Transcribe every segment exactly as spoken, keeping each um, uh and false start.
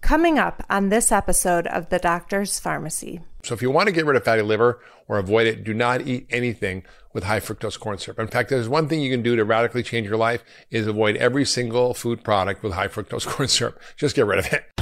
Coming up on this episode of The Doctor's Pharmacy. So if you want to get rid of fatty liver or avoid it, do not eat anything with high fructose corn syrup. In fact, there's one thing you can do to radically change your life is avoid every single food product with high fructose corn syrup. Just get rid of it.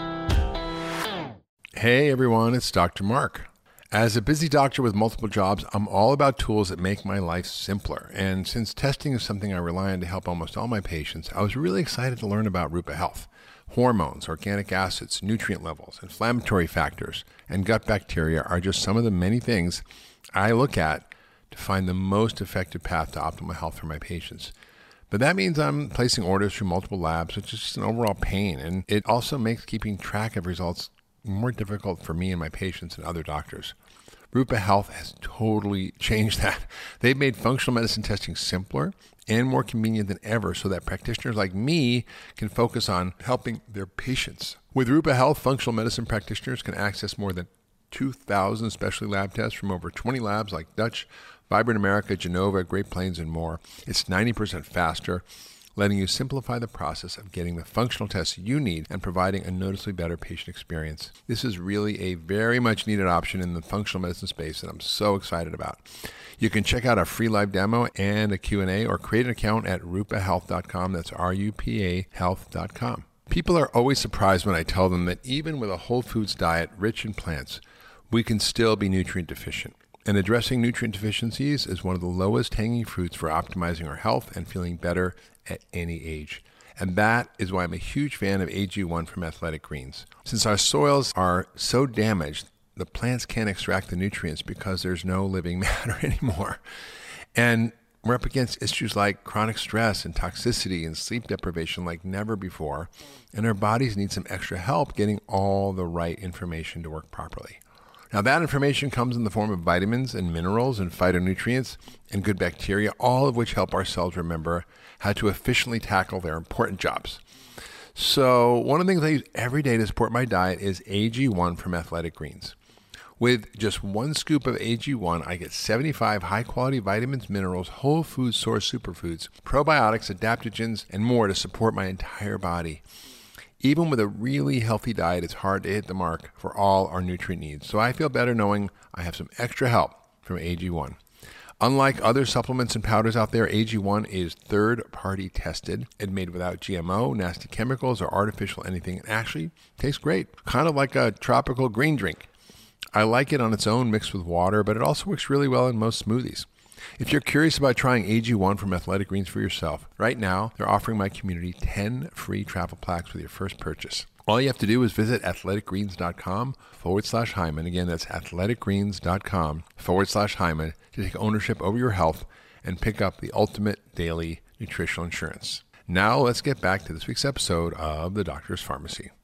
Hey everyone, it's Doctor Mark. As a busy doctor with multiple jobs, I'm all about tools that make my life simpler. And since testing is something I rely on to help almost all my patients, I was really excited to learn about Rupa Health. Hormones, organic acids, nutrient levels, inflammatory factors, and gut bacteria are just some of the many things I look at to find the most effective path to optimal health for my patients. But that means I'm placing orders through multiple labs, which is just an overall pain. And it also makes keeping track of results more difficult for me and my patients and other doctors. Rupa Health has totally changed that. They've made functional medicine testing simpler and more convenient than ever so that practitioners like me can focus on helping their patients. With Rupa Health, functional medicine practitioners can access more than two thousand specialty lab tests from over twenty labs like Dutch, Vibrant America, Genova, Great Plains, and more. It's ninety percent faster, letting you simplify the process of getting the functional tests you need and providing a noticeably better patient experience. This is really a very much needed option in the functional medicine space that I'm so excited about. You can check out a free live demo and a Q and A or create an account at rupa health dot com. That's R U P A health dot com. People are always surprised when I tell them that even with a whole foods diet rich in plants, we can still be nutrient deficient. And addressing nutrient deficiencies is one of the lowest hanging fruits for optimizing our health and feeling better at any age. And that is why I'm a huge fan of A G one from Athletic Greens. Since our soils are so damaged, the plants can't extract the nutrients because there's no living matter anymore. And we're up against issues like chronic stress and toxicity and sleep deprivation like never before. And our bodies need some extra help getting all the right information to work properly. Now that information comes in the form of vitamins and minerals and phytonutrients and good bacteria, all of which help our cells remember how to efficiently tackle their important jobs. So one of the things I use every day to support my diet is A G one from Athletic Greens. With just one scoop of A G one, I get seventy-five high-quality vitamins, minerals, whole food source superfoods, probiotics, adaptogens, and more to support my entire body. Even with a really healthy diet, it's hard to hit the mark for all our nutrient needs. So I feel better knowing I have some extra help from A G one. Unlike other supplements and powders out there, A G one is third-party tested and made without G M O, nasty chemicals, or artificial anything. It actually tastes great, kind of like a tropical green drink. I like it on its own mixed with water, but it also works really well in most smoothies. If you're curious about trying A G one from Athletic Greens for yourself, right now they're offering my community ten free travel packs with your first purchase. All you have to do is visit athleticgreens.com forward slash Hyman. Again, that's athleticgreens.com forward slash Hyman to take ownership over your health and pick up the ultimate daily nutritional insurance. Now let's get back to this week's episode of The Doctor's Pharmacy.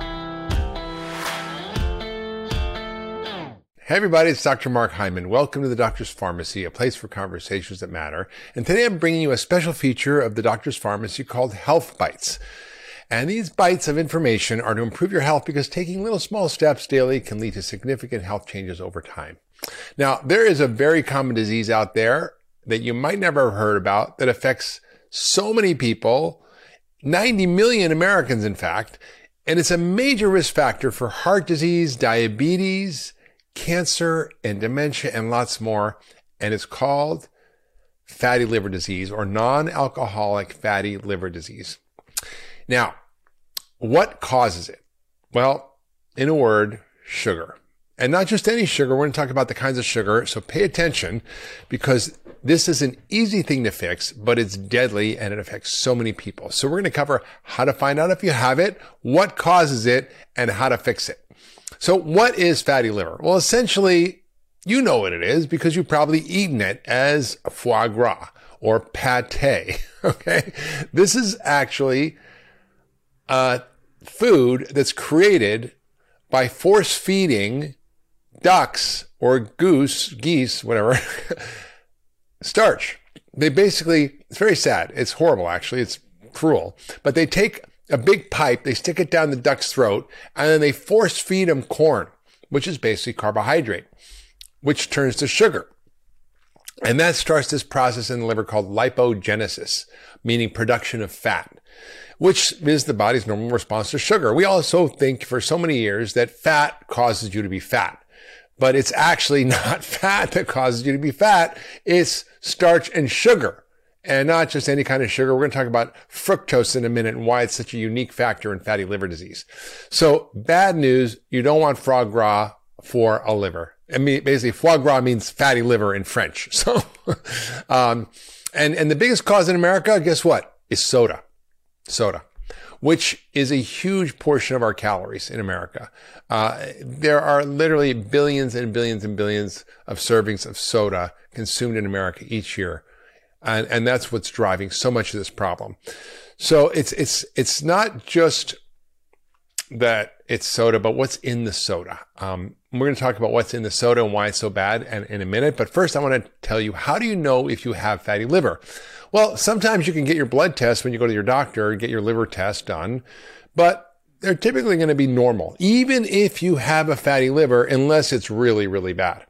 Hey everybody, it's Doctor Mark Hyman. Welcome to The Doctor's Pharmacy, a place for conversations that matter. And today I'm bringing you a special feature of The Doctor's Pharmacy called Health Bites. And these bites of information are to improve your health because taking little small steps daily can lead to significant health changes over time. Now, there is a very common disease out there that you might never have heard about that affects so many people, ninety million Americans in fact, and it's a major risk factor for heart disease, diabetes, cancer, and dementia, and lots more. And it's called fatty liver disease or non-alcoholic fatty liver disease. Now, what causes it? Well, in a word, sugar. And not just any sugar. We're going to talk about the kinds of sugar. So pay attention because this is an easy thing to fix, but it's deadly and it affects so many people. So we're going to cover how to find out if you have it, what causes it, and how to fix it. So what is fatty liver? Well, essentially, you know what it is because you've probably eaten it as foie gras or pate, okay? This is actually a food that's created by force feeding ducks or goose, geese, whatever, starch. They basically, it's very sad. It's horrible, actually. It's cruel. But they take a big pipe, they stick it down the duck's throat, and then they force feed them corn, which is basically carbohydrate, which turns to sugar. And that starts this process in the liver called lipogenesis, meaning production of fat. which is the body's normal response to sugar. We also think for so many years that fat causes you to be fat. But it's actually not fat that causes you to be fat. It's starch and sugar, and not just any kind of sugar. We're going to talk about fructose in a minute and why it's such a unique factor in fatty liver disease. So bad news, you don't want foie gras for a liver. I mean, basically foie gras means fatty liver in French. So, um, and, and the biggest cause in America, guess what? Is soda. Soda. Which is a huge portion of our calories in America. Uh, there are literally billions and billions and billions of servings of soda consumed in America each year. And, and that's what's driving so much of this problem. So it's, it's, it's not just that it's soda, but what's in the soda. Um, we're going to talk about what's in the soda and why it's so bad in, in a minute. But first, I want to tell you, how do you know if you have fatty liver? Well, sometimes you can get your blood test when you go to your doctor and get your liver test done, but they're typically going to be normal, even if you have a fatty liver, unless it's really, really bad.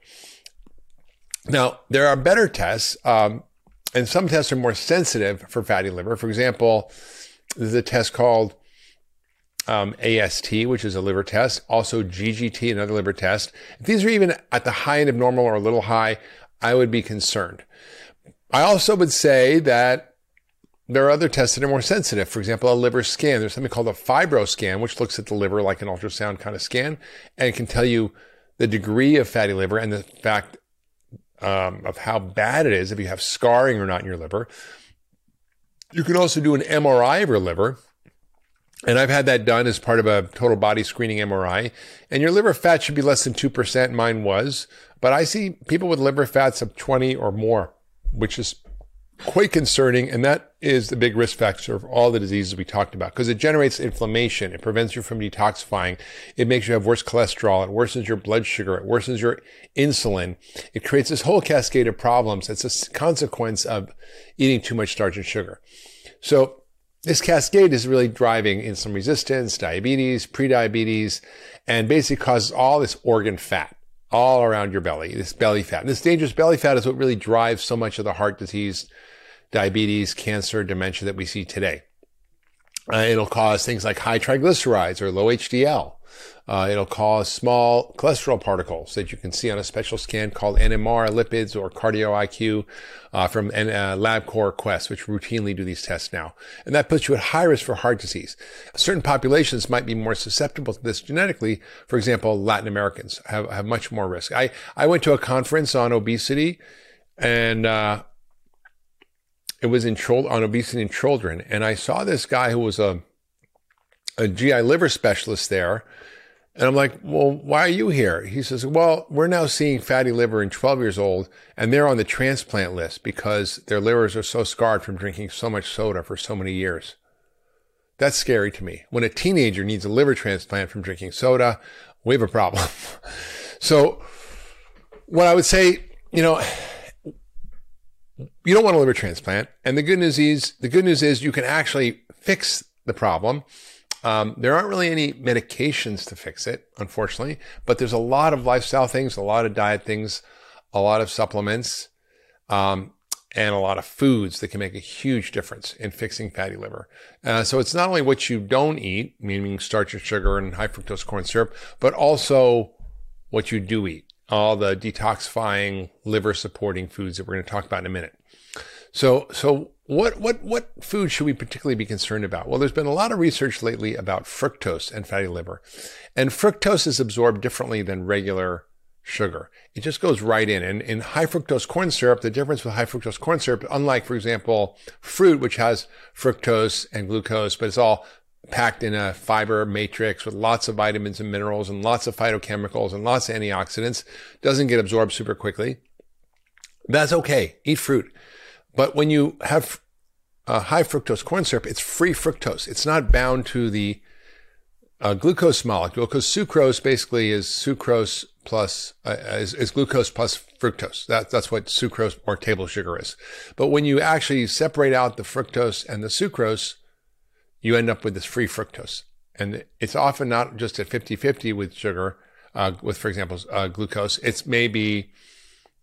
Now, there are better tests, um, and some tests are more sensitive for fatty liver. For example, there's a test called um, A S T, which is a liver test, also G G T, another liver test. If these are even at the high end of normal or a little high, I would be concerned. I also would say that there are other tests that are more sensitive. For example, a liver scan. There's something called a FibroScan, which looks at the liver like an ultrasound kind of scan, and it can tell you the degree of fatty liver and the fact um, of how bad it is, if you have scarring or not in your liver. You can also do an M R I of your liver, and I've had that done as part of a total body screening M R I, and your liver fat should be less than two percent. Mine was, but I see people with liver fats of twenty or more, which is quite concerning. And that is the big risk factor of all the diseases we talked about, because it generates inflammation. It prevents you from detoxifying. It makes you have worse cholesterol. It worsens your blood sugar. It worsens your insulin. It creates this whole cascade of problems. It's a consequence of eating too much starch and sugar. So this cascade is really driving insulin resistance, diabetes, prediabetes, and basically causes all this organ fat all around your belly, this belly fat. And this dangerous belly fat is what really drives so much of the heart disease, diabetes, cancer, dementia that we see today. Uh, it'll cause things like high triglycerides or low H D L. Uh, it'll cause small cholesterol particles that you can see on a special scan called N M R lipids or cardio I Q uh, from uh, LabCorp Quest, which routinely do these tests now. And that puts you at high risk for heart disease. Certain populations might be more susceptible to this genetically. For example, Latin Americans have, have much more risk. I, I went to a conference on obesity, and uh, it was in on obesity in children. And I saw this guy who was a, a G I liver specialist there. And I'm like, well, why are you here? He says, well, we're now seeing fatty liver in twelve years old, and they're on the transplant list because their livers are so scarred from drinking so much soda for so many years. That's scary to me. When a teenager needs a liver transplant from drinking soda, we have a problem. So what I would say, you know, you don't want a liver transplant. And the good news is, the good news is you can actually fix the problem. Um, there aren't really any medications to fix it, unfortunately, but there's a lot of lifestyle things, a lot of diet things, a lot of supplements, um, and a lot of foods that can make a huge difference in fixing fatty liver. Uh, so it's not only what you don't eat, meaning starch and sugar and high fructose corn syrup, but also what you do eat, all the detoxifying, liver supporting foods that we're going to talk about in a minute. So, so what, what, what food should we particularly be concerned about? Well, there's been a lot of research lately about fructose and fatty liver, and fructose is absorbed differently than regular sugar. It just goes right in. And in high fructose corn syrup, the difference with high fructose corn syrup, unlike, for example, fruit, which has fructose and glucose, but it's all packed in a fiber matrix with lots of vitamins and minerals and lots of phytochemicals and lots of antioxidants, doesn't get absorbed super quickly. That's okay. Eat fruit. But when you have uh, high fructose corn syrup, it's free fructose. It's not bound to the uh, glucose molecule, because sucrose basically is sucrose plus uh, is, is glucose plus fructose. That, that's what sucrose or table sugar is. But when you actually separate out the fructose and the sucrose, you end up with this free fructose. And it's often not just at fifty-fifty with sugar, uh, with, for example, uh, glucose. It's maybe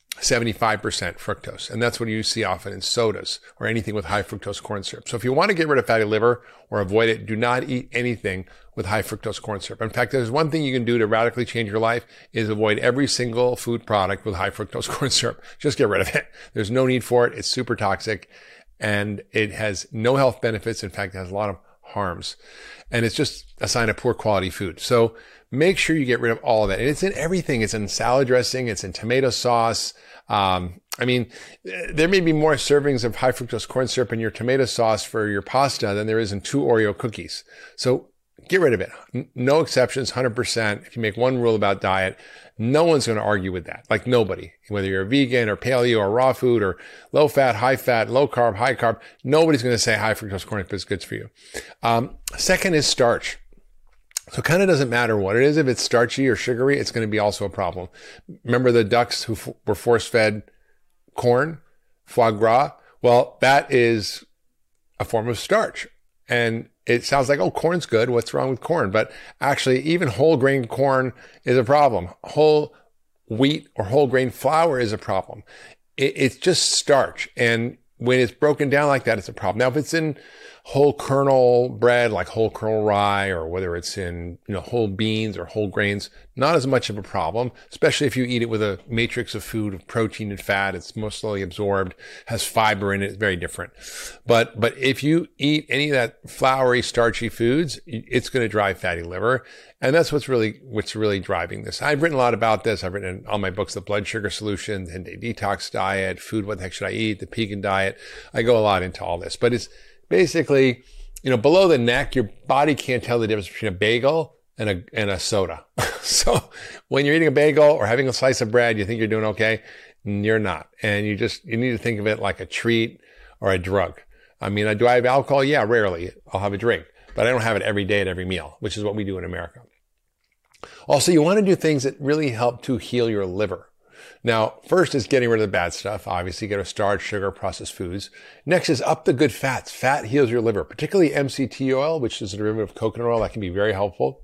seventy-five percent fructose. And that's what you see often in sodas or anything with high fructose corn syrup. So if you want to get rid of fatty liver or avoid it, do not eat anything with high fructose corn syrup. In fact, there's one thing you can do to radically change your life is avoid every single food product with high fructose corn syrup. Just get rid of it. There's no need for it. It's super toxic and it has no health benefits. In fact, it has a lot of harms. And it's just a sign of poor quality food. So make sure you get rid of all of that. And it's in everything. It's in salad dressing. It's in tomato sauce. Um, I mean, there may be more servings of high fructose corn syrup in your tomato sauce for your pasta than there is in two Oreo cookies. So get rid of it. No exceptions, one hundred percent. If you make one rule about diet, no one's going to argue with that. Like nobody, whether you're a vegan or paleo or raw food or low fat, high fat, low carb, high carb, nobody's going to say high fructose corn syrup is good for you. Um, second is starch. So it kind of doesn't matter what it is. If it's starchy or sugary, it's going to be also a problem. Remember the ducks who f- were force-fed corn, foie gras? Well, that is a form of starch. And it sounds like, oh, corn's good. What's wrong with corn? But actually, even whole grain corn is a problem. Whole wheat or whole grain flour is a problem. It, it's just starch. And when it's broken down like that, it's a problem. Now, if it's in whole kernel bread, like whole kernel rye, or whether it's in, you know, whole beans or whole grains, not as much of a problem, especially if you eat it with a matrix of food of protein and fat. It's more slowly absorbed, has fiber in it. It's very different. But, but if you eat any of that floury, starchy foods, it's going to drive fatty liver. And that's what's really, what's really driving this. I've written a lot about this. I've written in all my books, The Blood Sugar Solution, the ten-day detox diet, food, what the heck should I eat, the Pegan diet. I go a lot into all this, but it's basically, you know, below the neck, your body can't tell the difference between a bagel and a, and a soda. So when you're eating a bagel or having a slice of bread, you think you're doing okay. You're not. And you just, you need to think of it like a treat or a drug. I mean, do I have alcohol? Yeah, rarely. I'll have a drink, but I don't have it every day at every meal, which is what we do in America. Also, you want to do things that really help to heal your liver. Now, first is getting rid of the bad stuff. Obviously, get rid of starch, sugar, processed foods. Next is up the good fats. Fat heals your liver, particularly M C T oil, which is a derivative of coconut oil. That can be very helpful.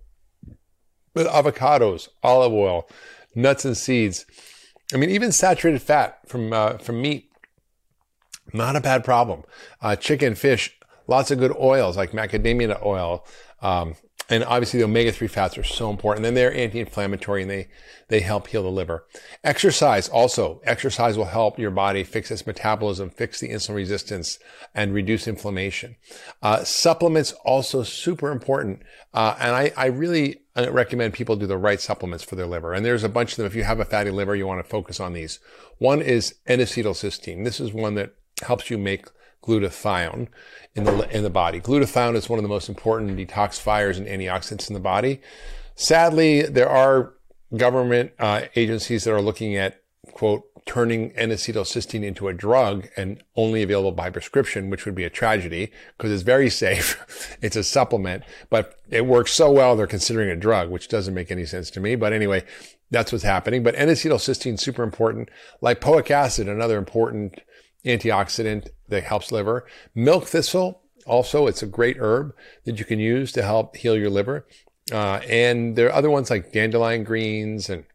But avocados, olive oil, nuts and seeds. I mean, even saturated fat from uh, from meat, not a bad problem. Uh, chicken, fish, lots of good oils like macadamia oil. Um, And obviously the omega three fats are so important. Then they're anti-inflammatory and they, they help heal the liver. Exercise also. Exercise will help your body fix its metabolism, fix the insulin resistance, and reduce inflammation. Uh, supplements also super important. Uh, and I, I really recommend people do the right supplements for their liver. And there's a bunch of them. If you have a fatty liver, you want to focus on these. One is N-acetylcysteine. This is one that helps you make glutathione in the in the body. Glutathione is one of the most important detoxifiers and antioxidants in the body. Sadly, there are government uh, agencies that are looking at, quote, turning N-acetylcysteine into a drug and only available by prescription, which would be a tragedy because it's very safe. It's a supplement, but it works so well they're considering it a drug, which doesn't make any sense to me. But anyway, that's what's happening. But N-acetylcysteine is super important. Lipoic acid, another important antioxidant that helps liver. Milk thistle, also, it's a great herb that you can use to help heal your liver. Uh, and there are other ones like dandelion greens and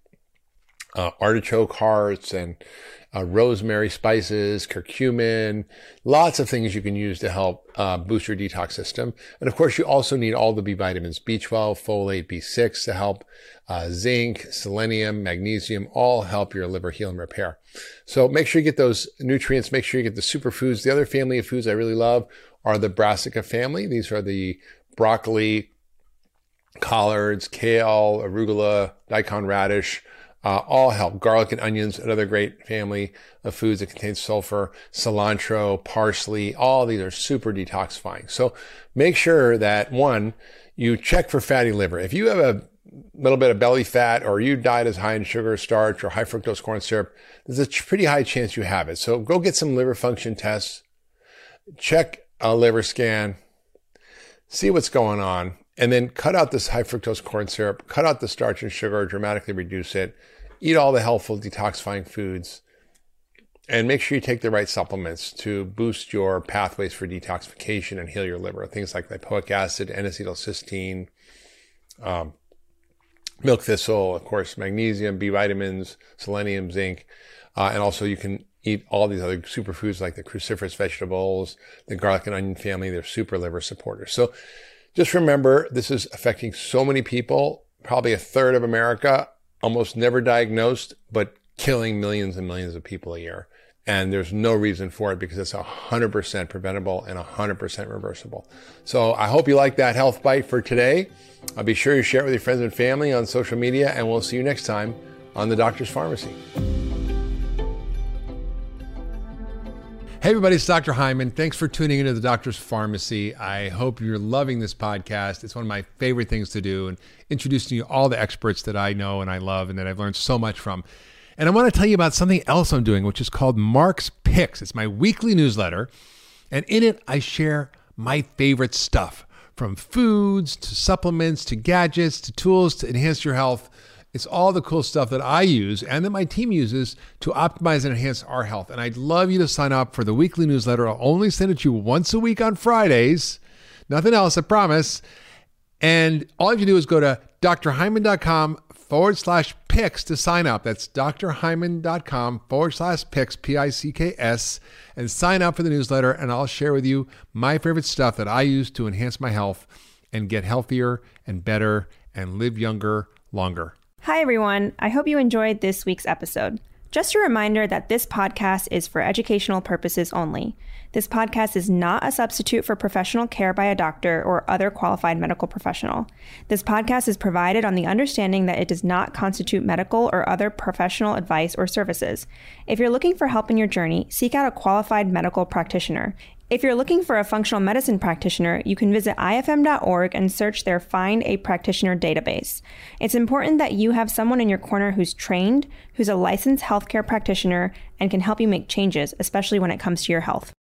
uh, artichoke hearts and uh, rosemary spices, curcumin, lots of things you can use to help uh, boost your detox system. And of course, you also need all the B vitamins, B twelve, folate, B six to help, uh, zinc, selenium, magnesium, all help your liver heal and repair. So make sure you get those nutrients. Make sure you get the superfoods. The other family of foods I really love are the brassica family. These are the broccoli, collards, kale, arugula, daikon radish, uh, all help. Garlic and onions, another great family of foods that contains sulfur, cilantro, parsley, all these are super detoxifying. So make sure that, one, you check for fatty liver. If you have a little bit of belly fat or you diet as high in sugar, starch, or high fructose corn syrup, there's a pretty high chance you have it. So go get some liver function tests, check a liver scan, see what's going on, and then cut out this high fructose corn syrup, cut out the starch and sugar, dramatically reduce it, eat all the healthful detoxifying foods, and make sure you take the right supplements to boost your pathways for detoxification and heal your liver. Things like lipoic acid, N-acetylcysteine, um, milk thistle, of course, magnesium, B vitamins, selenium, zinc. Uh, and also you can eat all these other superfoods like the cruciferous vegetables, the garlic and onion family. They're super liver supporters. So just remember, this is affecting so many people, probably a third of America, almost never diagnosed, but killing millions and millions of people a year. And there's no reason for it because it's one hundred percent preventable and one hundred percent reversible. So I hope you like that health bite for today. I'll be sure you share it with your friends and family on social media, and we'll see you next time on The Doctor's Pharmacy. Hey everybody, it's Doctor Hyman. Thanks for tuning into The Doctor's Pharmacy. I hope you're loving this podcast. It's one of my favorite things to do, and introducing you all the experts that I know and I love and that I've learned so much from. And I want to tell you about something else I'm doing, which is called Mark's Picks. It's my weekly newsletter, and in it I share my favorite stuff, from foods to supplements to gadgets to tools to enhance your health. It's all the cool stuff that I use and that my team uses to optimize and enhance our health. And I'd love you to sign up for the weekly newsletter. I'll only send it to you once a week on Fridays. Nothing else, I promise. And all you have to do is go to drhyman.com forward slash picks to sign up. That's drhyman.com forward slash picks, P I C K S, and sign up for the newsletter. And I'll share with you my favorite stuff that I use to enhance my health and get healthier and better and live younger, longer. Hi, everyone. I hope you enjoyed this week's episode. Just a reminder that this podcast is for educational purposes only. This podcast is not a substitute for professional care by a doctor or other qualified medical professional. This podcast is provided on the understanding that it does not constitute medical or other professional advice or services. If you're looking for help in your journey, seek out a qualified medical practitioner. If you're looking for a functional medicine practitioner, you can visit I F M dot org and search their Find a Practitioner database. It's important that you have someone in your corner who's trained, who's a licensed healthcare practitioner, and can help you make changes, especially when it comes to your health.